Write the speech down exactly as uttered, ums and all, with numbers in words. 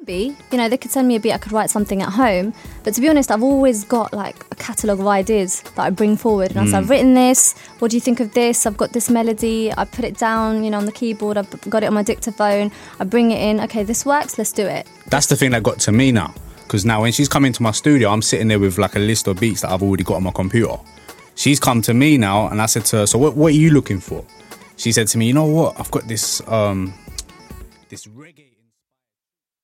be, you know, they could send me a beat, I could write something at home. But to be honest, I've always got like a catalogue of ideas that I bring forward. And I say, I've written this, what do you think of this? I've got this melody, I put it down, you know, on the keyboard, I've got it on my dictaphone, I bring it in, okay, this works, let's do it. That's the thing that got to me now. Because now when she's come into my studio, I'm sitting there with like a list of beats that I've already got on my computer. She's come to me now and I said to her, so what, what are you looking for? She said to me, you know what, I've got this, um, this reggae.